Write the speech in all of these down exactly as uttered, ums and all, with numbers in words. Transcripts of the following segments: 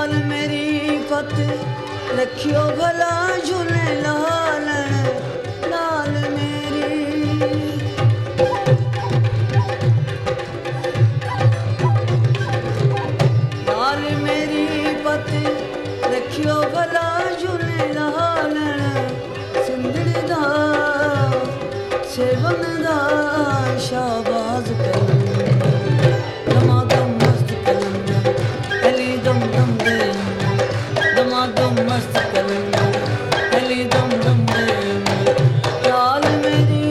लाल मेरी पत रखियो भला झूले लाल लाल मेरी लाल मेरी पत रखियो भला झूले लाल सिंधड़ दा सेवन दा शाबाज कर दमादम मस्त कलंदर अली दम दम दे दमादम मस्त कलंदर अली दम दम दे लाल मेरी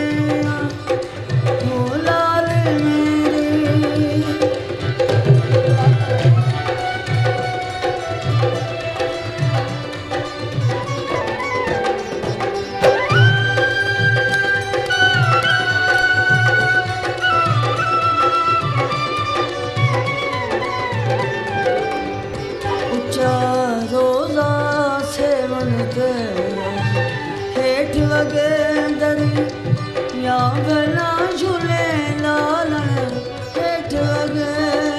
ओ लाल मेरी रोजा सेवन ते हेठ वगे दरी या भला झूले लाल हेठ वगे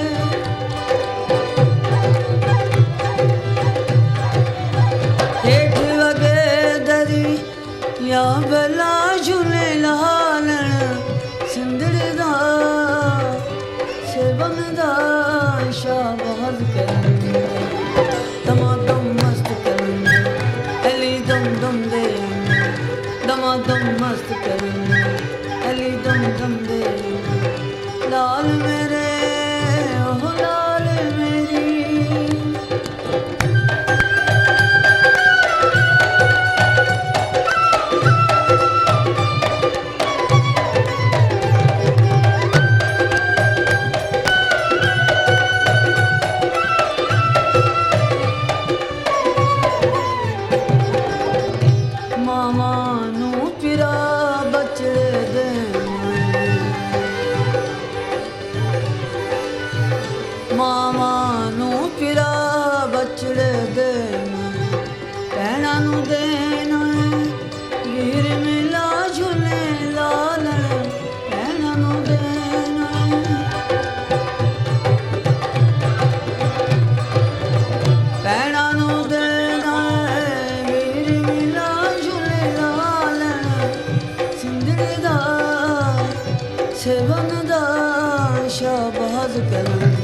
हेठ वगे दरी या भला झूले लाल सिंधड़ दा सेवन दा शाबाज कर दमादम मस्त कलंदर अली दम दम दे दमादम मस्त कलंदर अली दम दम दे लाल मेरे ओह लाल मेरी मामा नू पिरा बचड़े दे मामा नू पिरा बचड़े दे भैणा नू देना वीर मिला झूले लाल भैणा नू देना भैणा नू देना वीर मिला सेवन दा शाबाज कर